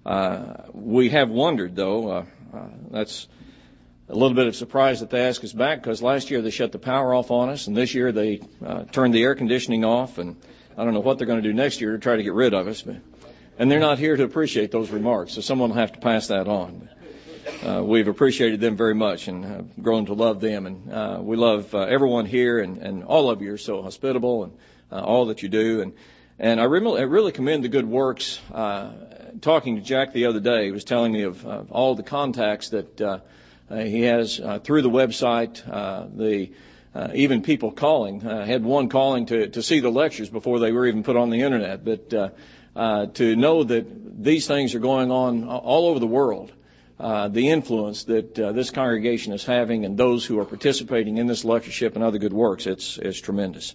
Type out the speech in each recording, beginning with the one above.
We have wondered, though, that's a little bit of surprise that they asked us back, because last year they shut the power off on us, and this year they turned the air conditioning off, and I don't know what they're going to do next year to try to get rid of us. And they're not here to appreciate those remarks, so someone will have to pass that on. We've appreciated them very much and have grown to love them, and we love everyone here, and all of you are so hospitable, and all that you do. And I really commend the good works. Talking to Jack the other day, he was telling me of all the contacts that he has through the website, even people calling. Had one calling to see the lectures before they were even put on the internet. But to know that these things are going on all over the world, the influence that this congregation is having, and those who are participating in this lectureship and other good works, it's tremendous.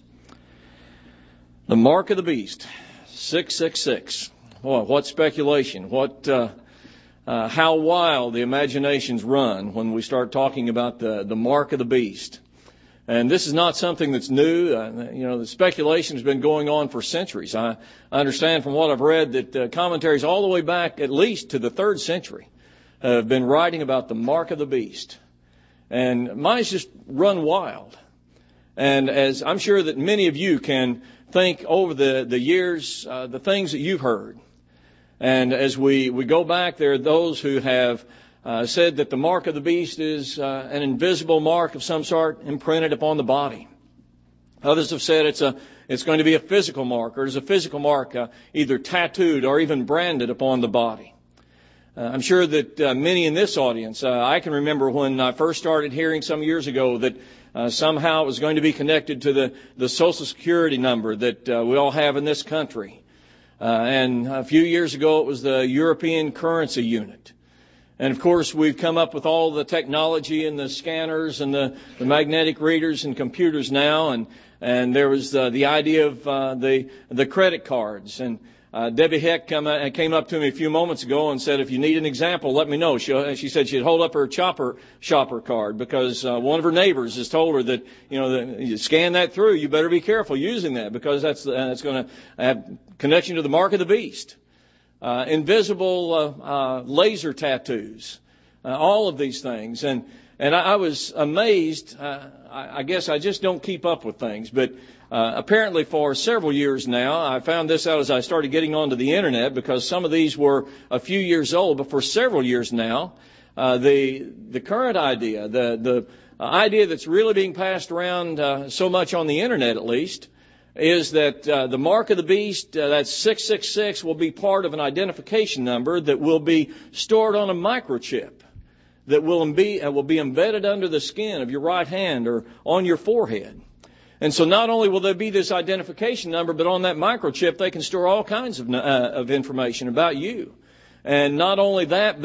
The mark of the beast, 666. Boy, what speculation! How wild the imaginations run when we start talking about the mark of the beast. And this is not something that's new. The speculation has been going on for centuries. I understand from what I've read that commentaries all the way back at least to the 3rd century have been writing about the mark of the beast. And mine's just run wild. And as I'm sure that many of you can think over the years, the things that you've heard. And as we go back, there are those who have said that the mark of the beast is an invisible mark of some sort imprinted upon the body. Others have said it's going to be a physical mark, or it's a physical mark either tattooed or even branded upon the body. I'm sure that many in this audience, I can remember when I first started hearing some years ago that somehow it was going to be connected to the Social Security number that we all have in this country. And a few years ago it was the European Currency Unit. And of course we've come up with all the technology and the scanners and the magnetic readers and computers now. And there was the idea of the credit cards. And Debbie Heck came up to me a few moments ago and said, if you need an example, let me know. She said she'd hold up her shopper card because one of her neighbors has told her that, you scan that through, you better be careful using that because that's going to have connection to the mark of the beast. Invisible laser tattoos, all of these things. And I was amazed. I guess I just don't keep up with things, but apparently for several years now, I found this out as I started getting onto the internet because some of these were a few years old, but for several years now, the current idea, the idea that's really being passed around so much on the internet at least, is that the mark of the beast, that 666, will be part of an identification number that will be stored on a microchip that will be embedded under the skin of your right hand or on your forehead. And so not only will there be this identification number, but on that microchip they can store all kinds of information about you. And not only that,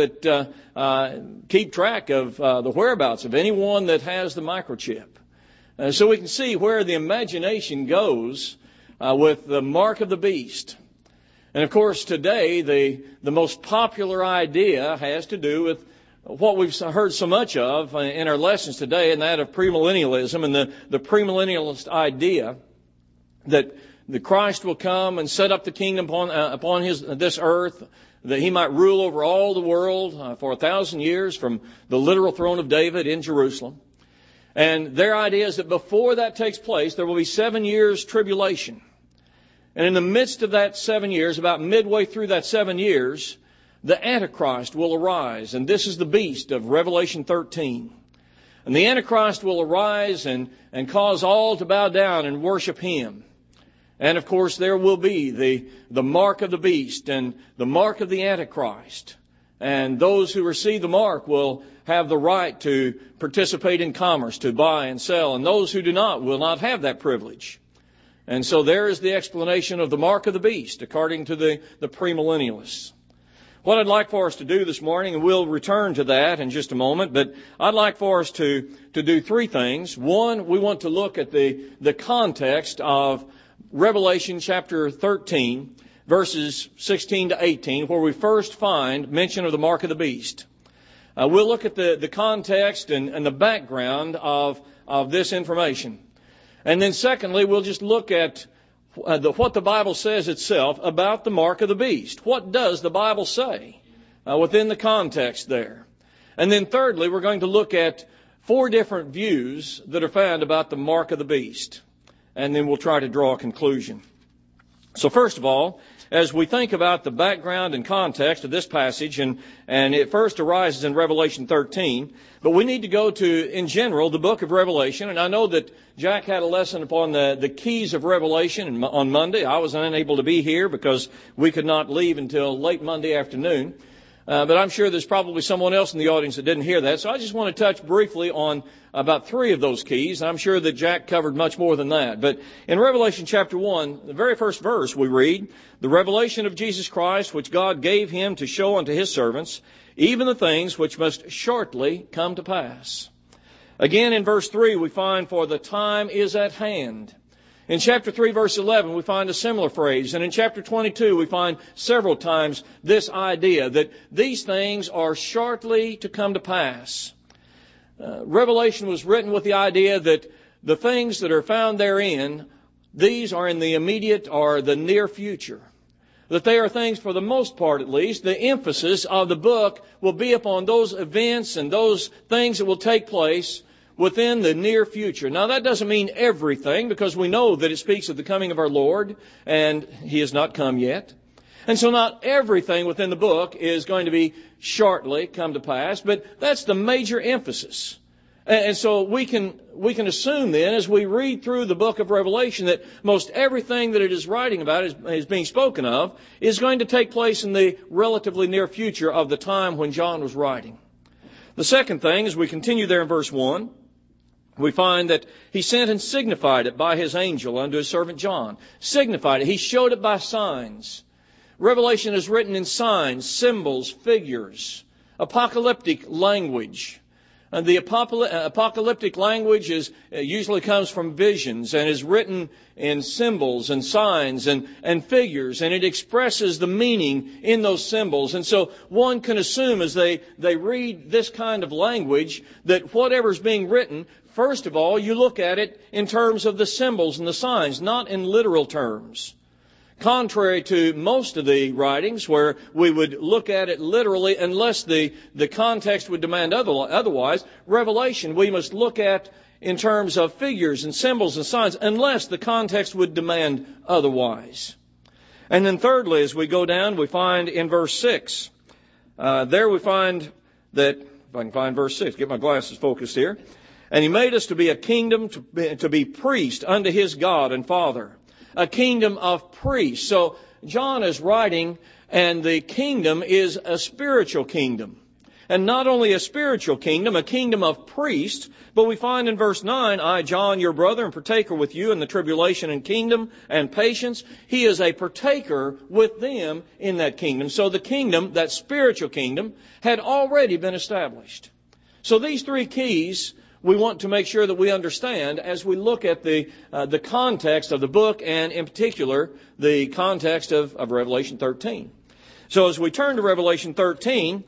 but keep track of the whereabouts of anyone that has the microchip. So we can see where the imagination goes with the mark of the beast. And of course today the most popular idea has to do with what we've heard so much of in our lessons today, and that of premillennialism and the premillennialist idea that the Christ will come and set up the kingdom upon this earth, that he might rule over all the world for 1,000 years from the literal throne of David in Jerusalem. And their idea is that before that takes place, there will be 7 years tribulation. And in the midst of that 7 years, about midway through that 7 years, the Antichrist will arise. And this is the beast of Revelation 13. And the Antichrist will arise and cause all to bow down and worship him. And of course there will be the mark of the beast and the mark of the Antichrist. And those who receive the mark will have the right to participate in commerce, to buy and sell. And those who do not will not have that privilege. And so there is the explanation of the mark of the beast, according to the premillennialists. What I'd like for us to do this morning, and we'll return to that in just a moment, but I'd like for us to do three things. One, we want to look at the context of Revelation chapter 13, verses 16 to 18, where we first find mention of the mark of the beast. We'll look at the context and the background of this information. And then secondly, we'll just look at what the Bible says itself about the mark of the beast. What does the Bible say within the context there. And then thirdly, we're going to look at 4 different views that are found about the mark of the beast. And then we'll try to draw a conclusion. So first of all, as we think about the background and context of this passage, and it first arises in Revelation 13, but we need to go to, in general, the book of Revelation. And I know that Jack had a lesson upon the keys of Revelation on Monday. I was unable to be here because we could not leave until late Monday afternoon. But I'm sure there's probably someone else in the audience that didn't hear that. So I just want to touch briefly on about 3 of those keys. I'm sure that Jack covered much more than that. But in Revelation chapter 1, the very first verse we read, the revelation of Jesus Christ, which God gave him to show unto his servants, even the things which must shortly come to pass. Again, in verse 3, we find, for the time is at hand. In chapter 3, verse 11, we find a similar phrase. And in chapter 22, we find several times this idea that these things are shortly to come to pass. Revelation was written with the idea that the things that are found therein, these are in the immediate or the near future. That they are things, for the most part at least, the emphasis of the book will be upon those events and those things that will take place within the near future. Now that doesn't mean everything, because we know that it speaks of the coming of our Lord, and He has not come yet. And so not everything within the book is going to be shortly come to pass, but that's the major emphasis. And so we can assume then, as we read through the book of Revelation, that most everything that it is writing about, is being spoken of, is going to take place in the relatively near future of the time when John was writing. The second thing, as we continue there in verse 1, we find that he sent and signified it by his angel unto his servant John. Signified it. He showed it by signs. Revelation is written in signs, symbols, figures, apocalyptic language. And the apocalyptic language usually comes from visions and is written in symbols and signs and figures, and it expresses the meaning in those symbols. And so one can assume as they read this kind of language that whatever's being written, first of all, you look at it in terms of the symbols and the signs, not in literal terms. Contrary to most of the writings where we would look at it literally unless the context would demand otherwise, Revelation we must look at in terms of figures and symbols and signs unless the context would demand otherwise. And then thirdly, as we go down, we find in verse 6, there we find that, if I can find verse 6, get my glasses focused here, and He made us to be a kingdom, to be priest unto His God and Father. A kingdom of priests. So John is writing, and the kingdom is a spiritual kingdom. And not only a spiritual kingdom, a kingdom of priests, but we find in verse 9, I, John, your brother and partaker with you in the tribulation and kingdom and patience. He is a partaker with them in that kingdom. So the kingdom, that spiritual kingdom, had already been established. So these 3 keys we want to make sure that we understand as we look at the context of the book, and in particular the context of Revelation 13. So as we turn to Revelation 13,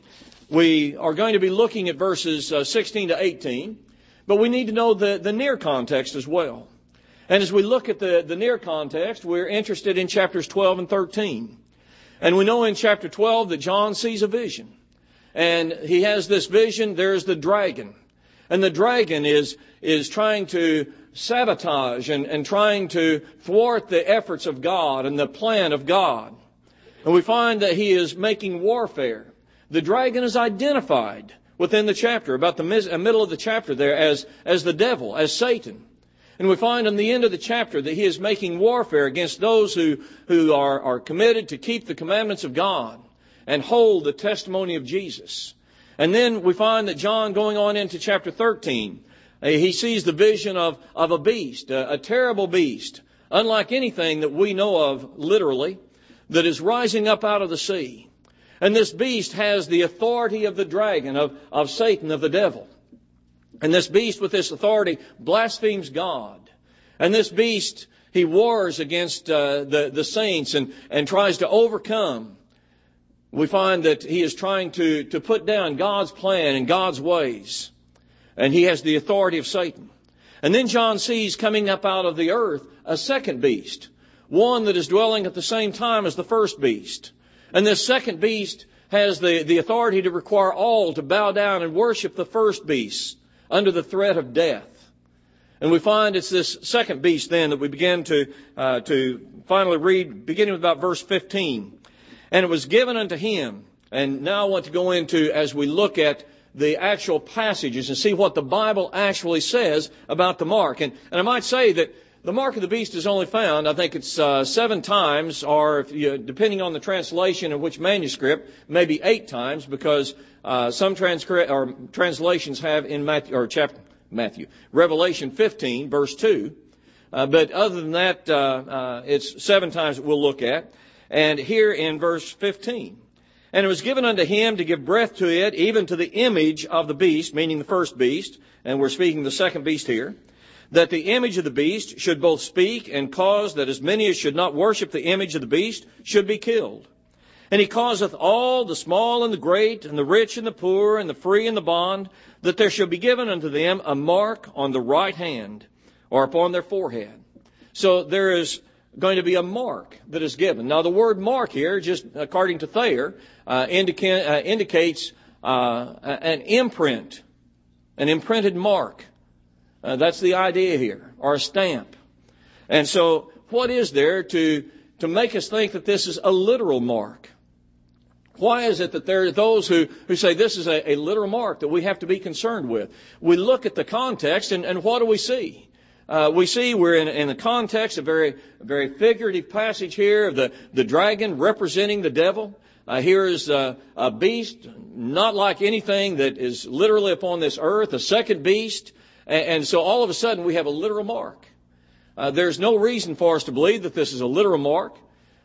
we are going to be looking at verses 16 to 18, but we need to know the near context as well. And as we look at the near context, we're interested in chapters 12 and 13. And we know in chapter 12 that John sees a vision. And he has this vision, there's the dragon. And the dragon is trying to sabotage and trying to thwart the efforts of God and the plan of God. And we find that he is making warfare. The dragon is identified within the chapter, about the middle of the chapter there, as the devil, as Satan. And we find in the end of the chapter that he is making warfare against those who are committed to keep the commandments of God and hold the testimony of Jesus. And then we find that John, going on into chapter 13, he sees the vision of a beast, a terrible beast, unlike anything that we know of literally, that is rising up out of the sea. And this beast has the authority of the dragon, of Satan, of the devil. And this beast with this authority blasphemes God. And this beast, he wars against the saints and tries to overcome. We find that he is trying to put down God's plan and God's ways. And he has the authority of Satan. And then John sees coming up out of the earth a second beast, one that is dwelling at the same time as the first beast. And this second beast has the authority to require all to bow down and worship the first beast under the threat of death. And we find it's this second beast then that we begin to finally read, beginning with about verse 15. And it was given unto him. And now I want to go into, as we look at the actual passages and see what the Bible actually says about the mark. And I might say that the mark of the beast is only found, I think it's 7 times, or if you, depending on the translation of which manuscript, maybe 8 times, because some translations have in Revelation 15, verse 2. But other than that, it's 7 times that we'll look at. And here in verse 15. And it was given unto him to give breath to it, even to the image of the beast, meaning the first beast, and we're speaking the second beast here, that the image of the beast should both speak and cause that as many as should not worship the image of the beast should be killed. And he causeth all, the small and the great, and the rich and the poor, and the free and the bond, that there shall be given unto them a mark on the right hand, or upon their forehead. So there is going to be a mark that is given. Now the word mark here, just according to Thayer, indicates an imprint, an imprinted mark. That's the idea here, or a stamp. And so what is there to make us think that this is a literal mark? Why is it that there are those who say this is a literal mark that we have to be concerned with? We look at the context and what do we see? We see we're in the context, a very figurative passage here of the dragon representing the devil. Here is a beast, not like anything that is literally upon this earth, a second beast. And so all of a sudden we have a literal mark. There's no reason for us to believe that this is a literal mark.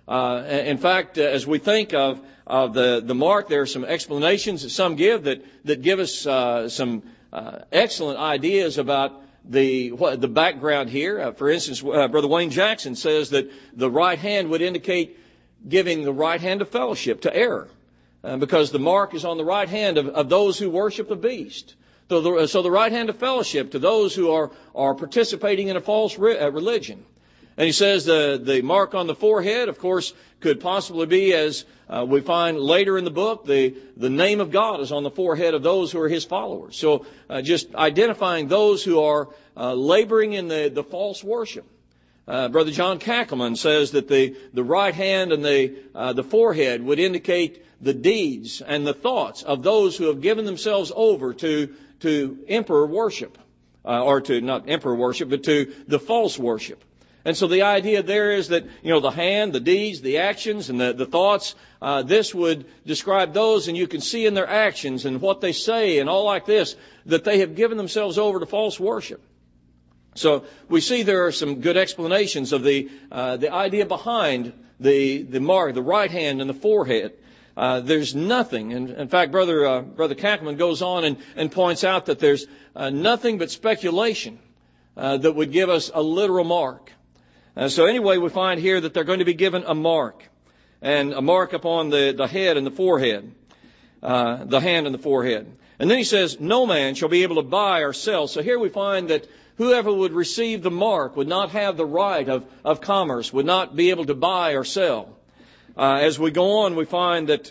In fact, as we think of the mark, there are some explanations that some give that give us some excellent ideas about the background here. For instance, Brother Wayne Jackson says that the right hand would indicate giving the right hand of fellowship to error, because the mark is on the right hand of those who worship the beast. So the right hand of fellowship to those who are participating in a false religion. And he says the mark on the forehead, of course, could possibly be, as we find later in the book, the name of God is on the forehead of those who are his followers. So just identifying those who are laboring in the false worship. Brother John Kakelman says that the right hand and the forehead would indicate the deeds and the thoughts of those who have given themselves over to emperor worship, or to not emperor worship, but to the false worship. And so the idea there is that, the hand, the deeds, the actions, and the thoughts, this would describe those, and you can see in their actions and what they say and all like this, that they have given themselves over to false worship. So we see there are some good explanations of the idea behind the mark, the right hand and the forehead. There's nothing, and in fact, Brother Kakelman goes on and points out that there's nothing but speculation that would give us a literal mark. So anyway, we find here that they're going to be given a mark, and a mark upon the head and the forehead, the hand and the forehead. And then he says, no man shall be able to buy or sell. So here we find that whoever would receive the mark would not have the right of commerce, would not be able to buy or sell. As we go on, we find that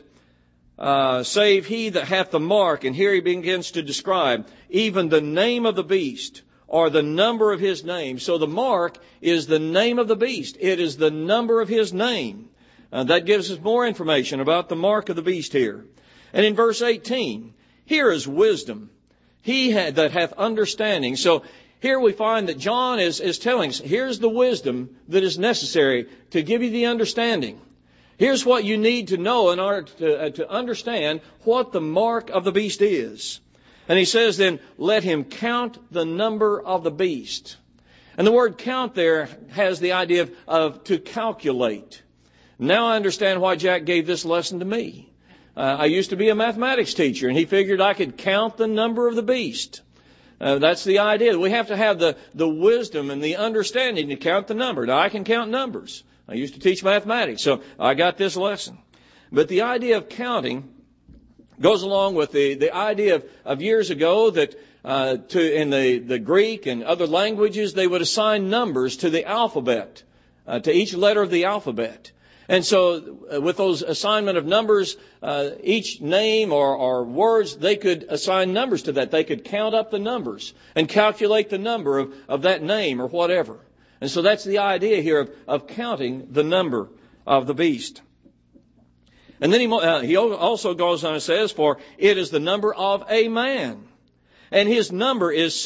save he that hath the mark, and here he begins to describe even the name of the beast, or the number of his name. So the mark is the name of the beast. It is the number of his name. That gives us more information about the mark of the beast here. And in verse 18, here is wisdom. He that hath understanding. So here we find that John is telling us, here's the wisdom that is necessary to give you the understanding. Here's what you need to know in order to understand what the mark of the beast is. And he says then, let him count the number of the beast. And the word count there has the idea of to calculate. Now I understand why Jack gave this lesson to me. I used to be a mathematics teacher, and he figured I could count the number of the beast. That's the idea. We have to have the wisdom and the understanding to count the number. Now I can count numbers. I used to teach mathematics, so I got this lesson. But the idea of counting goes along with the idea of years ago that in the Greek and other languages, they would assign numbers to the alphabet, to each letter of the alphabet. And so with those assignment of numbers, each name or words, they could assign numbers to that. They could count up the numbers and calculate the number of that name or whatever. And so that's the idea here of counting the number of the beast. And then he also goes on and says, for it is the number of a man. And his number is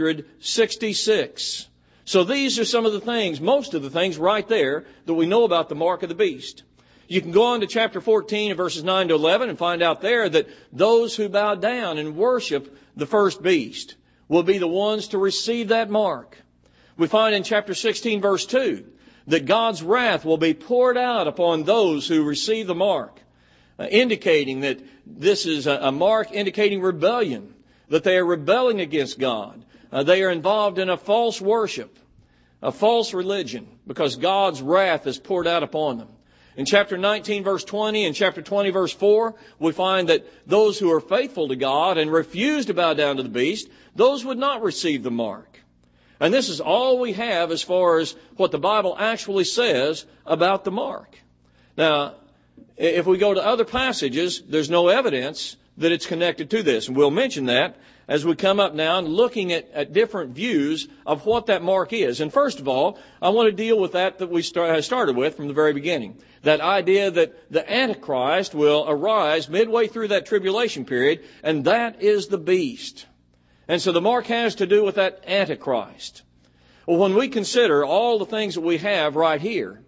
666. So these are some of the things, most of the things right there that we know about the mark of the beast. You can go on to chapter 14 and verses 9 to 11 and find out there that those who bow down and worship the first beast will be the ones to receive that mark. We find in chapter 16 verse 2 that God's wrath will be poured out upon those who receive the mark, indicating that this is a mark indicating rebellion, that they are rebelling against God. They are involved in a false worship, a false religion, because God's wrath is poured out upon them. In chapter 19 verse 20 and chapter 20 verse 4, we find that those who are faithful to God and refuse to bow down to the beast, those would not receive the mark. And this is all we have as far as what the Bible actually says about the mark. Now, if we go to other passages, there's no evidence that it's connected to this. And we'll mention that as we come up now and looking at different views of what that mark is. And first of all, I want to deal with that we started with from the very beginning. That idea that the Antichrist will arise midway through that tribulation period, and that is the beast. And so the mark has to do with that Antichrist. Well, when we consider all the things that we have right here,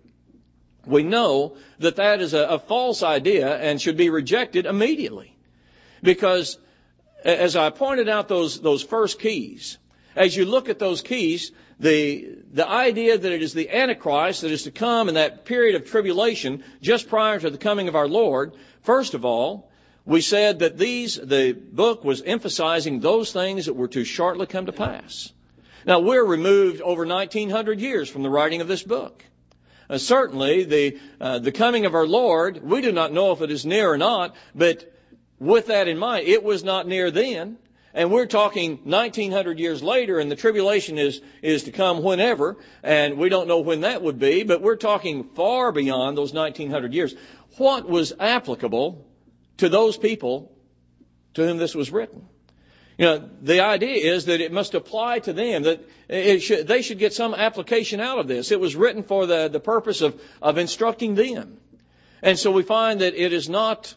we know that that is a false idea and should be rejected immediately. Because as I pointed out those first keys, as you look at those keys, the idea that it is the Antichrist that is to come in that period of tribulation just prior to the coming of our Lord, first of all, we said that the book was emphasizing those things that were to shortly come to pass. Now, we're removed over 1900 years from the writing of this book. Certainly, the coming of our Lord, we do not know if it is near or not, but with that in mind, it was not near then. And we're talking 1900 years later, and the tribulation is to come whenever, and we don't know when that would be, but we're talking far beyond those 1900 years. What was applicable to those people to whom this was written? You know, the idea is that it must apply to them, that they should get some application out of this. It was written for the purpose of instructing them. And so we find that it is not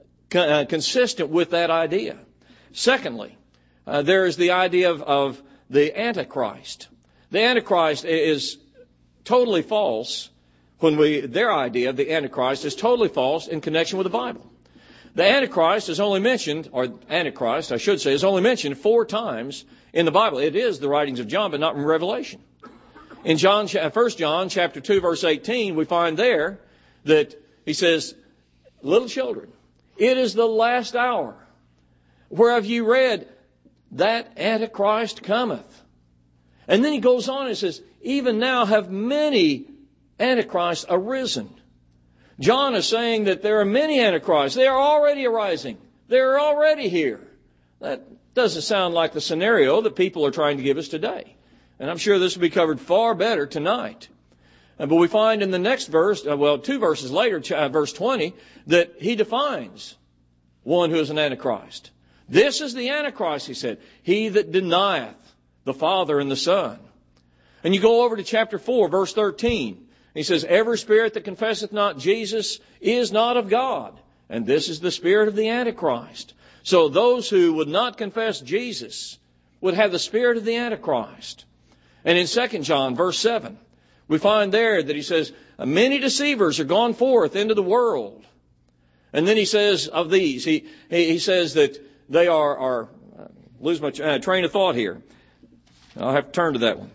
consistent with that idea. Secondly, there is the idea of the Antichrist. The Antichrist is totally false their idea of the Antichrist is totally false in connection with the Bible. The Antichrist is only mentioned, or Antichrist, I should say, is only mentioned 4 times in the Bible. It is the writings of John, but not in Revelation. In 1 John chapter 2, verse 18, we find there that he says, little children, it is the last hour. Whereof you read, that Antichrist cometh. And then he goes on and says, even now have many Antichrists arisen. John is saying that there are many Antichrists. They are already arising. They're already here. That doesn't sound like the scenario that people are trying to give us today. And I'm sure this will be covered far better tonight. But we find in the next verse, 2 verses later, verse 20, that he defines one who is an Antichrist. This is the Antichrist, he said, he that denieth the Father and the Son. And you go over to chapter 4, verse 13. He says, every spirit that confesseth not Jesus is not of God. And this is the spirit of the Antichrist. So those who would not confess Jesus would have the spirit of the Antichrist. And in 2 John, verse 7, we find there that he says, many deceivers are gone forth into the world. And then he says of these, he says that they are lose my train of thought here. I'll have to turn to that one.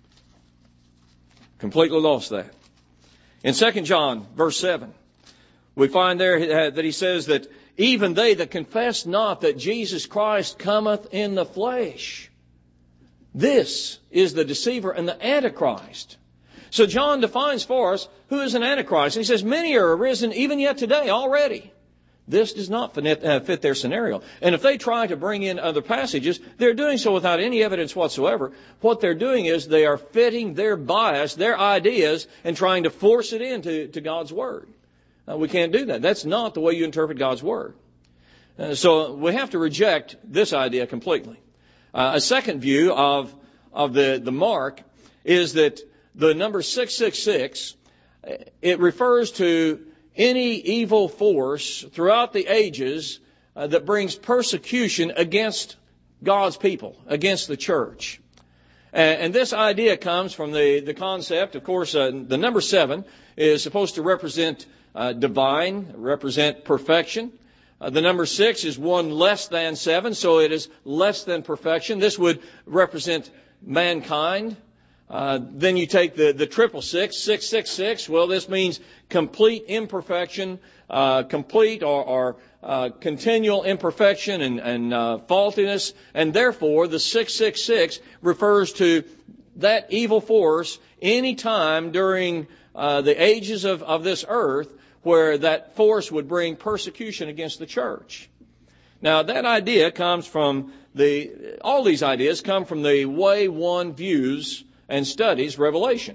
Completely lost that. In 2 John, verse 7, we find there that he says that even they that confess not that Jesus Christ cometh in the flesh, this is the deceiver and the Antichrist. So John defines for us who is an Antichrist. He says, many are arisen even yet today already. This does not fit their scenario. And if they try to bring in other passages, they're doing so without any evidence whatsoever. What they're doing is they are fitting their bias, their ideas, and trying to force it into God's Word. We can't do that. That's not the way you interpret God's Word. So we have to reject this idea completely. A second view of the mark is that the number 666, it refers to any evil force throughout the ages that brings persecution against God's people, against the church. And this idea comes from the concept, of course, the number 7 is supposed to represent divine, represent perfection. The number 6 is 1 less than 7, so it is less than perfection. This would represent mankind. Then you take the 666, 666. Well, this means complete imperfection, complete or continual imperfection and faultiness. And therefore, the 666 refers to that evil force any time during the ages of this earth where that force would bring persecution against the church. Now, that idea comes from all these ideas come from the way one views and studies Revelation.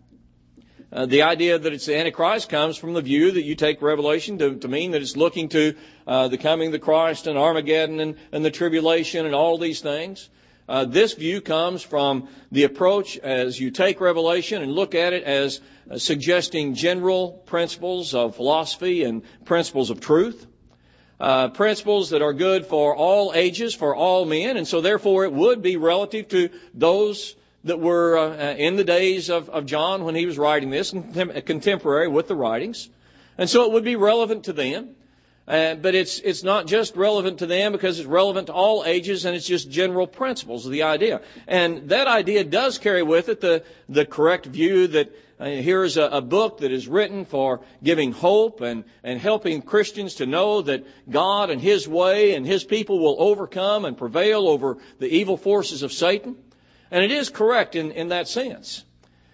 The idea that it's the Antichrist comes from the view that you take Revelation to mean that it's looking to the coming of the Christ and Armageddon and the tribulation and all these things. This view comes from the approach as you take Revelation and look at it as suggesting general principles of philosophy and principles of truth. Principles that are good for all ages, for all men, and so therefore it would be relative to those that were in the days of John when he was writing this, and contemporary with the writings. And so it would be relevant to them. But it's not just relevant to them because it's relevant to all ages, and it's just general principles of the idea. And that idea does carry with it the correct view that here is a book that is written for giving hope and helping Christians to know that God and His way and His people will overcome and prevail over the evil forces of Satan. And it is correct in that sense.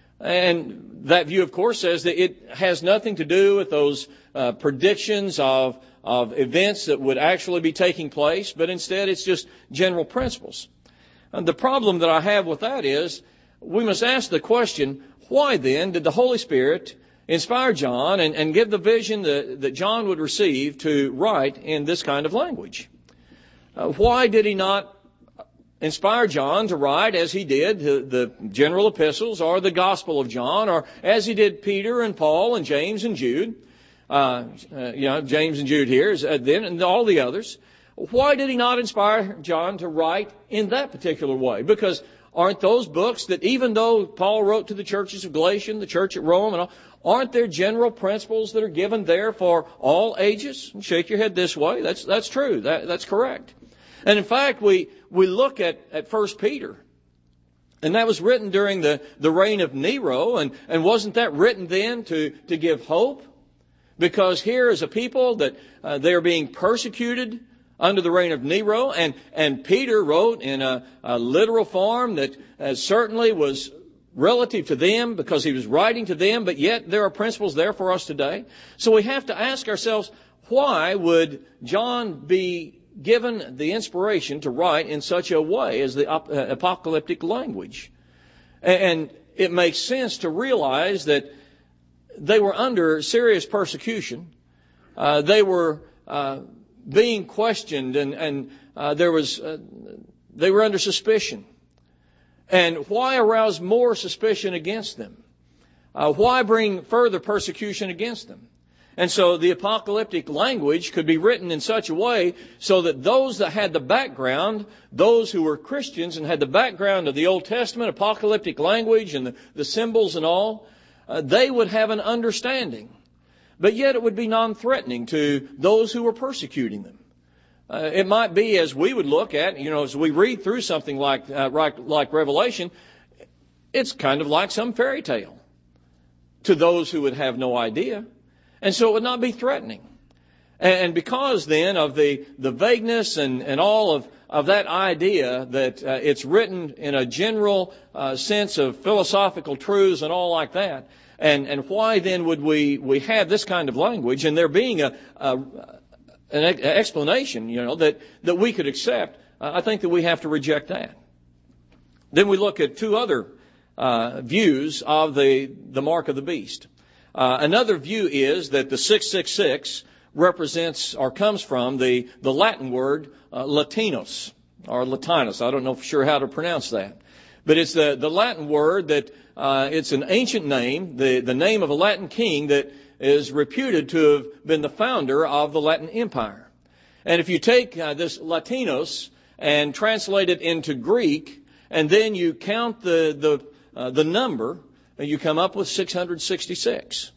And that view, of course, says that it has nothing to do with those predictions of events that would actually be taking place, but instead it's just general principles. And the problem that I have with that is we must ask the question, why then did the Holy Spirit inspire John and give the vision that John would receive to write in this kind of language? Why did He not inspire John to write as he did the general epistles or the Gospel of John, or as he did Peter and Paul and James and Jude? James and Jude here, then, and all the others. Why did He not inspire John to write in that particular way? Because aren't those books that even though Paul wrote to the churches of Galatia, the church at Rome, and all, aren't there general principles that are given there for all ages? Shake your head this way. That's true. That's correct. And in fact, we look at 1 Peter. And that was written during the reign of Nero. And wasn't that written then to give hope? Because here is a people that they are being persecuted under the reign of Nero. And Peter wrote in a literal form that certainly was relative to them because he was writing to them. But yet there are principles there for us today. So we have to ask ourselves, why would John be given the inspiration to write in such a way as the apocalyptic language? And it makes sense to realize that they were under serious persecution. They were being questioned, and they were under suspicion. And why arouse more suspicion against them? Why bring further persecution against them? And so the apocalyptic language could be written in such a way so that those that had the background, those who were Christians and had the background of the Old Testament, apocalyptic language and the symbols and all, they would have an understanding. But yet it would be non-threatening to those who were persecuting them. It might be, as we would look at, as we read through something like Revelation, it's kind of like some fairy tale to those who would have no idea. And so it would not be threatening. And because then of the vagueness and all of that idea that it's written in a general sense of philosophical truths and all like that, and why then would we have this kind of language, and there being an explanation, that we could accept, I think that we have to reject that. Then we look at two other views of the mark of the beast. Another view is that the 666 represents or comes from the Latin word Latinos or Latinus. I don't know for sure how to pronounce that. But it's the Latin word that it's an ancient name, the name of a Latin king that is reputed to have been the founder of the Latin Empire. And if you take this Latinos and translate it into Greek, and then you count the number, you come up with 666.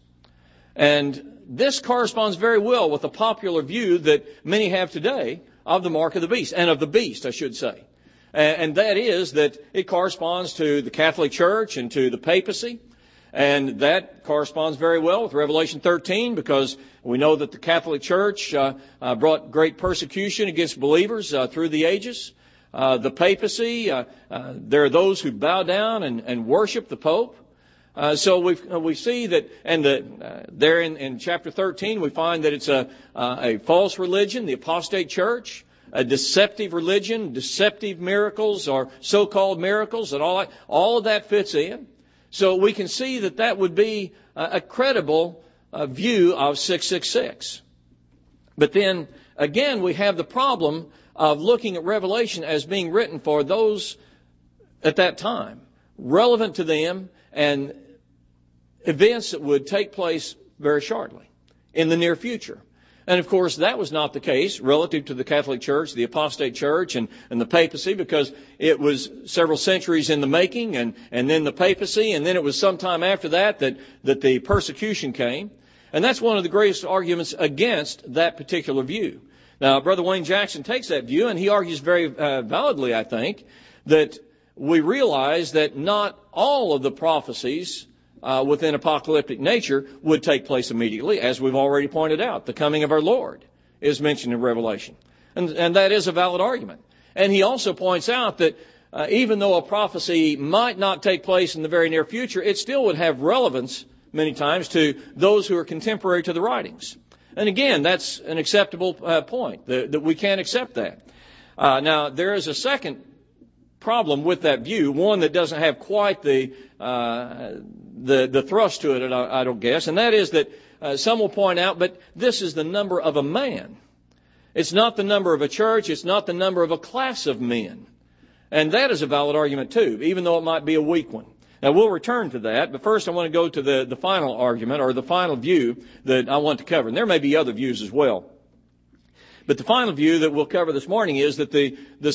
And this corresponds very well with the popular view that many have today of the mark of the beast, and of the beast, I should say. And that is that it corresponds to the Catholic Church and to the papacy. And that corresponds very well with Revelation 13, because we know that the Catholic Church brought great persecution against believers through the ages. The papacy, there are those who bow down and worship the Pope. So we see that, and there in chapter 13 we find that it's a false religion, the apostate church, a deceptive religion, deceptive miracles or so-called miracles, and all of that fits in. So we can see that would be a credible view of 666. But then again, we have the problem of looking at Revelation as being written for those at that time, relevant to them, and events that would take place very shortly in the near future. And of course, that was not the case relative to the Catholic Church, the apostate church, and the papacy, because it was several centuries in the making, and then the papacy, and then it was sometime after that the persecution came. And that's one of the greatest arguments against that particular view. Now, Brother Wayne Jackson takes that view, and he argues very validly, I think, that we realize that not all of the prophecies within apocalyptic nature would take place immediately, as we've already pointed out. The coming of our Lord is mentioned in Revelation. And that is a valid argument. And he also points out that even though a prophecy might not take place in the very near future, it still would have relevance many times to those who are contemporary to the writings. And again, that's an acceptable point, that we can't accept that. Now, there is a second problem with that view, one that doesn't have quite the thrust to it, I don't guess, and that is that some will point out, but this is the number of a man. It's not the number of a church, it's not the number of a class of men. And that is a valid argument too, even though it might be a weak one. Now, we'll return to that, but first I want to go to the final argument, or the final view that I want to cover. And there may be other views as well. But the final view that we'll cover this morning is that the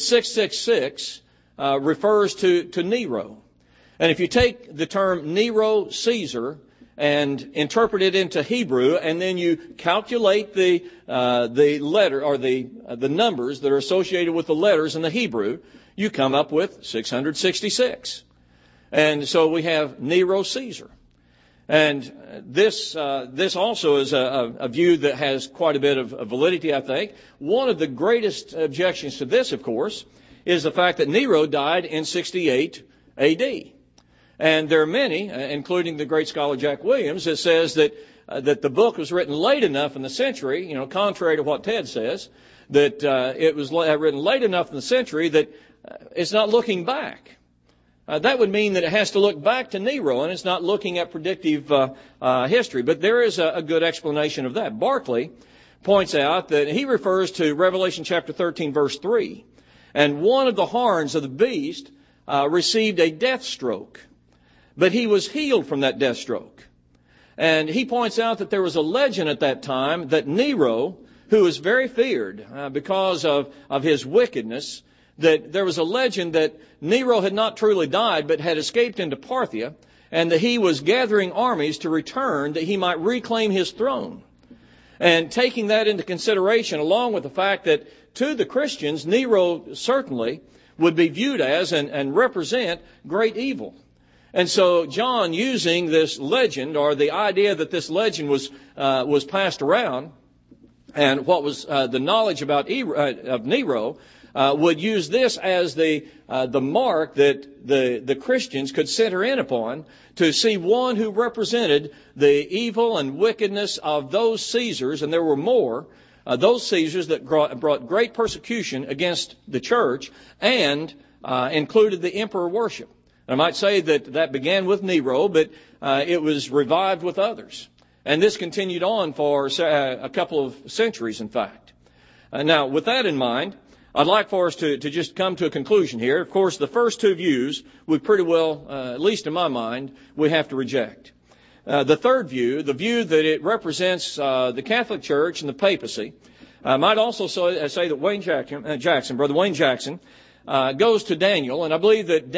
666 refers to Nero. And if you take the term Nero Caesar and interpret it into Hebrew, and then you calculate the letter or the numbers that are associated with the letters in the Hebrew, you come up with 666. And so we have Nero Caesar. And this also is a view that has quite a bit of validity, I think. One of the greatest objections to this, of course, is the fact that Nero died in 68 A.D. And there are many, including the great scholar Jack Williams, that says that the book was written late enough in the century, contrary to what Ted says, that it was written late enough in the century that it's not looking back. That would mean that it has to look back to Nero, and it's not looking at predictive history. But there is a good explanation of that. Barclay points out that he refers to Revelation chapter 13, verse 3. And one of the horns of the beast received a death stroke, but he was healed from that death stroke. And he points out that there was a legend at that time that Nero, who was very feared because of his wickedness, that there was a legend that Nero had not truly died, but had escaped into Parthia, and that he was gathering armies to return that he might reclaim his throne. And taking that into consideration, along with the fact that to the Christians, Nero certainly would be viewed as and represent great evil. And so John, using this legend, or the idea that this legend was passed around, and what was the knowledge about of Nero, would use this as the mark that the Christians could center in upon to see one who represented the evil and wickedness of those Caesars, and there were more, those Caesars that brought great persecution against the church and included the emperor worship. I might say that began with Nero, but it was revived with others. And this continued on for a couple of centuries, in fact. Now, with that in mind, I'd like for us to just come to a conclusion here. Of course, the first two views, we pretty well, at least in my mind, we have to reject. The third view, the view that it represents the Catholic Church and the papacy, I might also say that Brother Wayne Jackson, goes to Daniel, and I believe that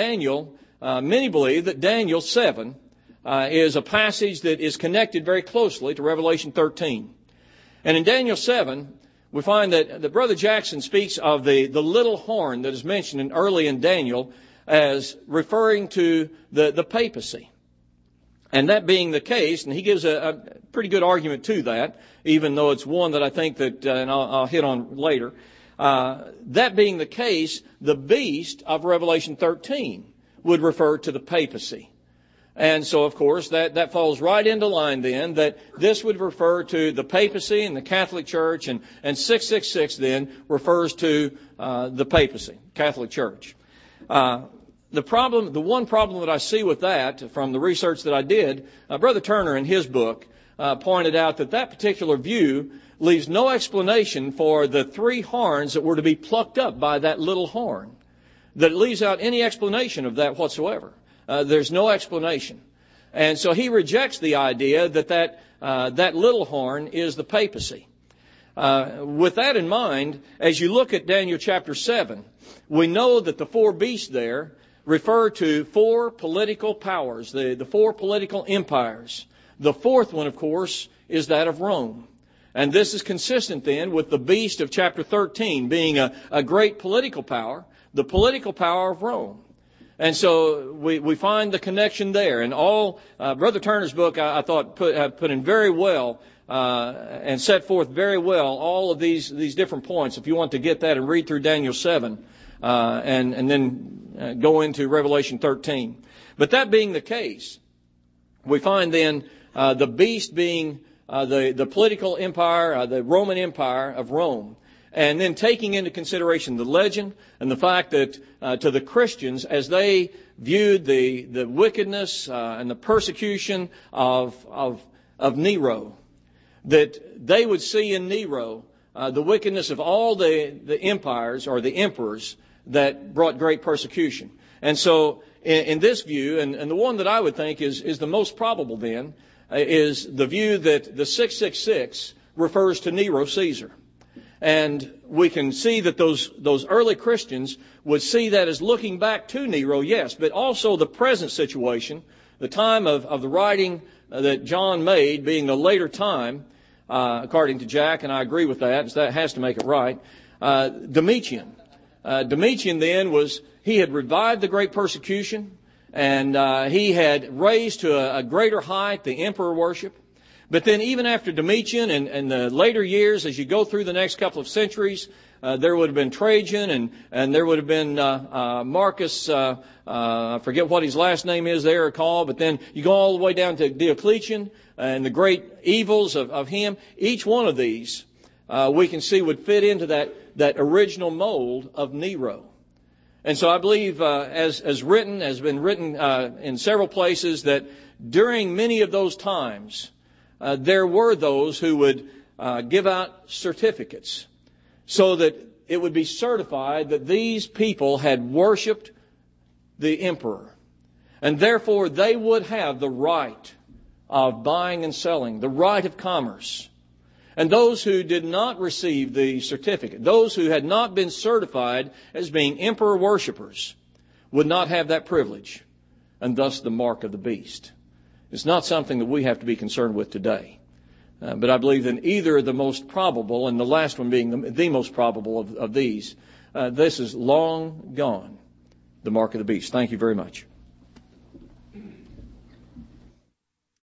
many believe that Daniel 7 is a passage that is connected very closely to Revelation 13. And in Daniel 7, we find that Brother Jackson speaks of the little horn that is mentioned early in Daniel as referring to the papacy. And that being the case, and he gives a pretty good argument to that, even though it's one that I think that, and I'll hit on later. That being the case, the beast of Revelation 13 would refer to the papacy. And so, of course, that falls right into line then, that this would refer to the papacy and the Catholic Church, and 666 then refers to the papacy, Catholic Church. The one problem that I see with that, from the research that I did, Brother Turner in his book pointed out that particular view leaves no explanation for the three horns that were to be plucked up by that little horn. That it leaves out any explanation of that whatsoever. There's no explanation. And so he rejects the idea that little horn is the papacy. With that in mind, as you look at Daniel chapter 7, we know that the four beasts there refer to four political powers, the four political empires. The fourth one, of course, is that of Rome. And this is consistent then with the beast of chapter 13 being a great political power, the political power of Rome. And so we find the connection there. And all Brother Turner's book, I thought, put in very well and set forth very well all of these different points. If you want to get that and read through Daniel 7 and then go into Revelation 13. But that being the case, we find then the beast being the political empire, the Roman Empire of Rome. And then taking into consideration the legend and the fact that to the Christians, as they viewed the wickedness and the persecution of Nero, that they would see in Nero the wickedness of all the empires or the emperors that brought great persecution. And so in this view, and the one that I would think is the most probable then, is the view that the 666 refers to Nero Caesar. And we can see that those early Christians would see that as looking back to Nero, yes, but also the present situation, the time of the writing that John made being the later time, according to Jack, and I agree with that, so that has to make it right. Domitian. Domitian then he had revived the great persecution, and he had raised to a greater height the emperor worship. But then even after Domitian and the later years, as you go through the next couple of centuries, there would have been Trajan and there would have been Marcus, I forget what his last name is there or called, but then you go all the way down to Diocletian and the great evils of him. Each one of these we can see would fit into that original mold of Nero. And so I believe, as has been written in several places, that during many of those times, there were those who would give out certificates so that it would be certified that these people had worshipped the emperor. And therefore they would have the right of buying and selling, the right of commerce. And those who did not receive the certificate, those who had not been certified as being emperor worshippers, would not have that privilege, and thus the mark of the beast. It's not something that we have to be concerned with today. But I believe that either the most probable, and the last one being the most probable of these, this is long gone, the mark of the beast. Thank you very much.